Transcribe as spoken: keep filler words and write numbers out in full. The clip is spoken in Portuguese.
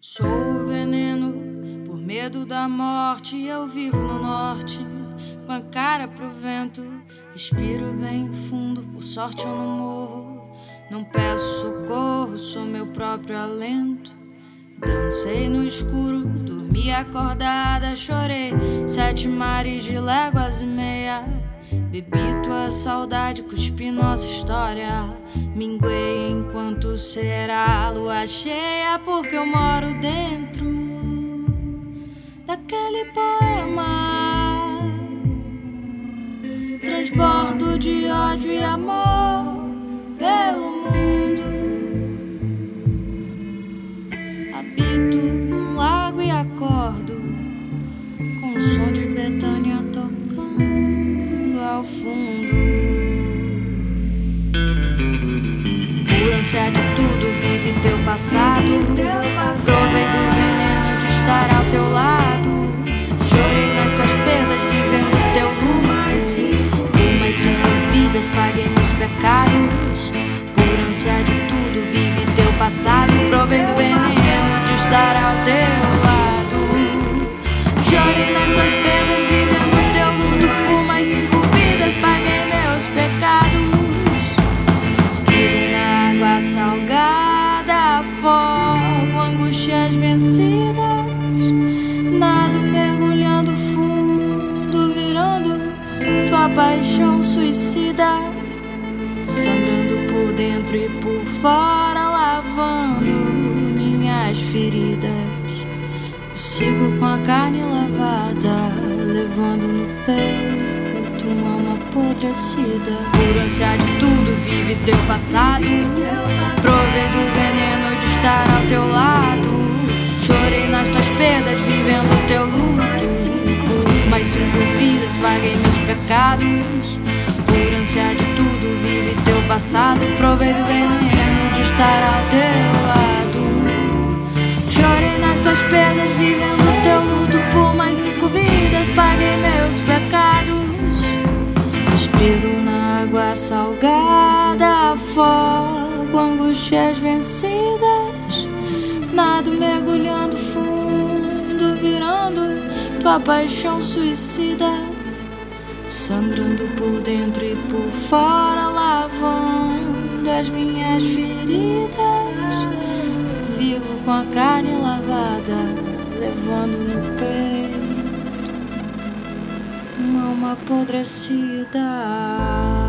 Sou o veneno, por medo da morte. Eu vivo no norte, com a cara pro vento. Respiro bem fundo, por sorte eu não morro. Não peço socorro, sou meu próprio alento. Dancei no escuro, dormi acordada. Chorei sete mares de léguas e meia. Bebi tua saudade, cuspi nossa história. Minguei enquanto será lua cheia, porque eu moro dentro daquele poema. Transbordo de ódio e amor pelo mundo. Habito num lago e acordo com o som de Betânia tocando ao fundo. Por ânsia de tudo, vive teu passado. Provei do veneno de estar ao teu lado. Chorei nas tuas perdas, vivendo teu luto. Por mais cinco vidas, paguei meus pecados. Por ânsia de tudo, vive teu passado. Provei do veneno de estar ao teu lado. Chorei nas tuas perdas, vivendo teu luto. Por mais cinco vidas, paguei meus pecados. Respiro na água salgada, fogo, angústias vencidas. Nado mergulhando fundo, virando tua paixão suicida. Sangrando por dentro e por fora, lavando minhas feridas. Sigo com a carne lavada, levando no peito uma alma apodrecida. Por ânsia de tudo, vive teu passado. Provei do veneno de estar ao teu lado. Chorei nas tuas perdas, vivendo teu luto. Por mais cinco vidas, paguei meus pecados. Por ânsia de tudo, vive teu passado. Provei do veneno de estar ao teu lado. Chorei nas tuas perdas, vivendo teu luto. Por mais cinco vidas, paguei meus pecados. Respiro na água salgada, fogo, angústias vencidas. Nado mergulhando fundo, virando tua paixão suicida. Sangrando por dentro e por fora, lavando as minhas feridas. Vivo com a carne lavada, levando no peito uma alma apodrecida.